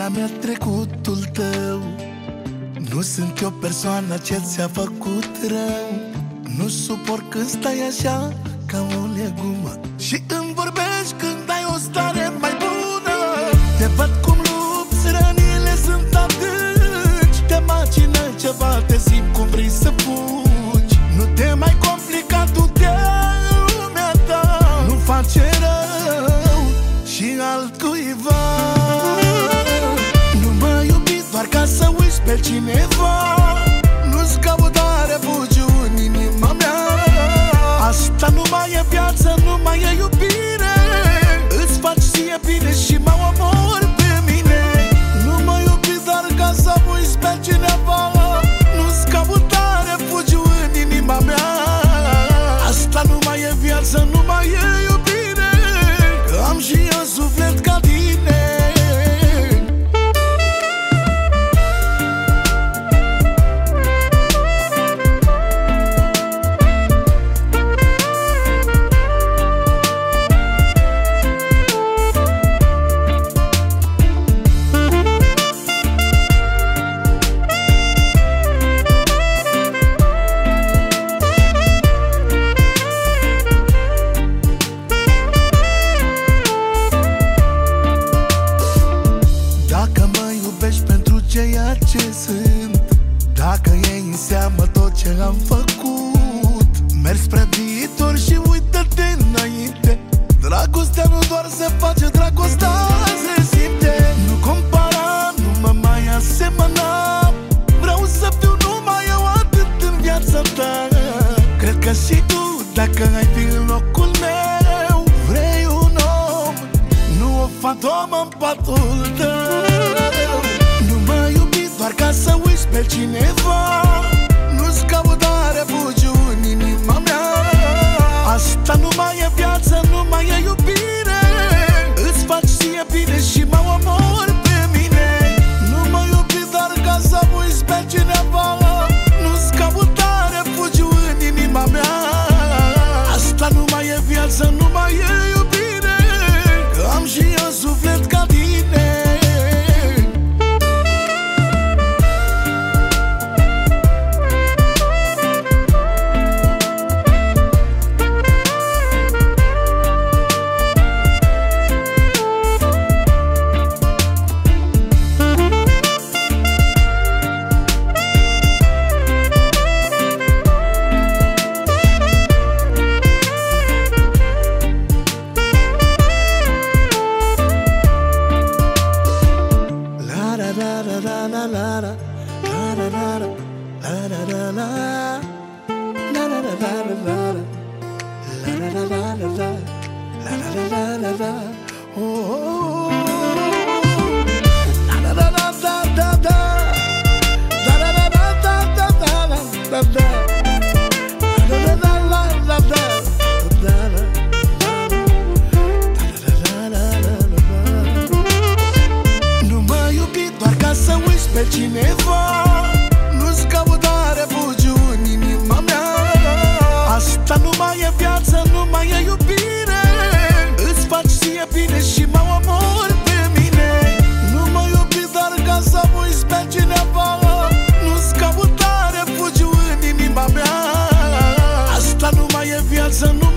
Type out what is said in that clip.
viața mea trecutul tău. Nu sunt eu persoana ce ți-a făcut rău. Nu suport când stai așa ca o legumă și îmi vorbești când ai o stare mai bună. Te văd cum lupți, rănile sunt adânci. Te macină ceva, te simt cum vrei să fugi. Nu te mai complica, du-te în lumea ta. Nu face rău și altcuiva. Nu mă iubi doar ca să uiți pe cineva. Nu-ți cauta refugiu în inima mea. Asta nu mai e viață, nu mai e iubire. Îți faci ție bine și mă omori pe mine. Nu mă iubi doar ca să uiți pe cineva. Nu-ți cauta refugiu în inima mea. Asta nu mai e viață, nu mai e iubire. Că am și eu suflet ca tine. Ceea ce sunt, dacă iei în seamă tot ce am făcut, mergi spre viitor și uită-te înainte. Dragostea nu doar se face, dragostea se simte. Nu compara, nu mă mai asemăna. Vreau să fiu numai eu atât în viața ta. Cred că și tu, dacă ai fi în locul meu, vrei un om, nu o fantomă în patul tău. Doar ca să uiți pe cineva. Nu-ți cauta refugiu în inima mea. Asta nu mai e viață, nu mai e iubire. Îți faci ție bine și mă omori pe mine. Nu mă iubi doar ca să uiți pe cineva. Nu-ți cauta refugiu în inima mea. Asta nu mai e viață, nu mai e iubire. Că am și eu suflet ca tine. Nu mă iubi doar ca să uiți pe cineva. Nu-ți cauta refugiu în inima mea. Asta nu mai e viață, nu mai e iubire. Îți faci ție bine și mă omori pe mine. Nu mă iubi doar ca să uiți pe cineva. Nu-ți cauta refugiu în inima mea. Asta nu mai e viață, nu